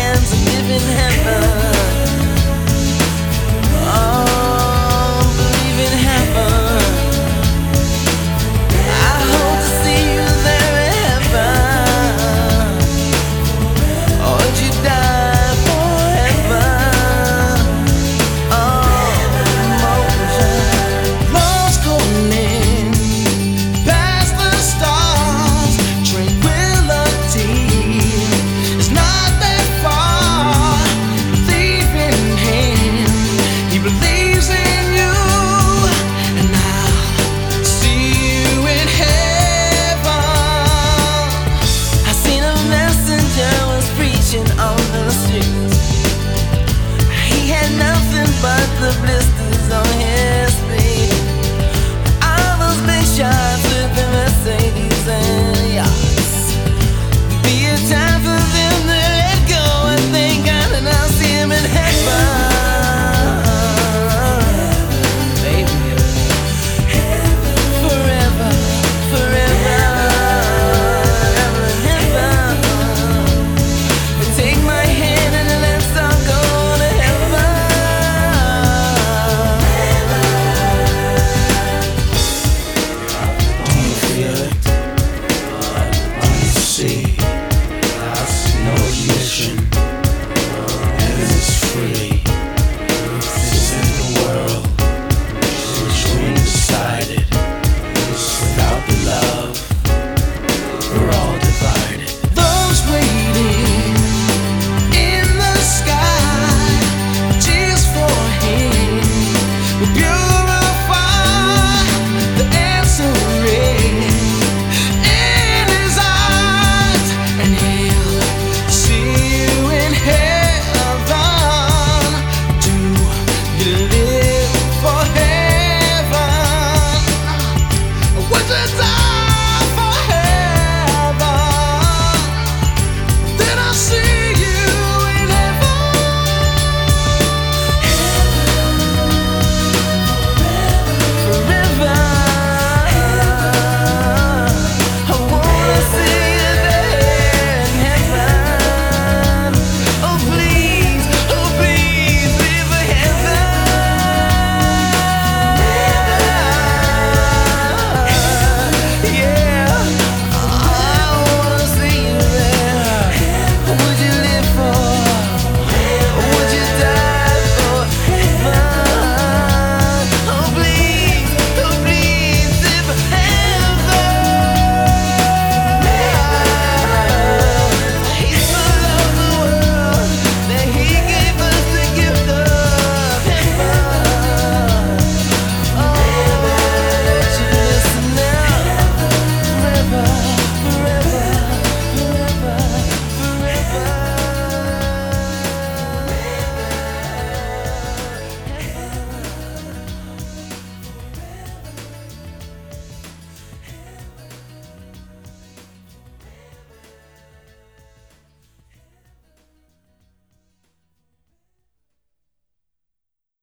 hands and live in heaven. Oh, believe in heaven. I hope to see you there in heaven. Or would you die forever? Love's calling past the stars. Tranquility is not that far. Thief in hand, he believes in you, and I'll see you in heaven. I seen a messenger was preaching on the streets. He had nothing but the bliss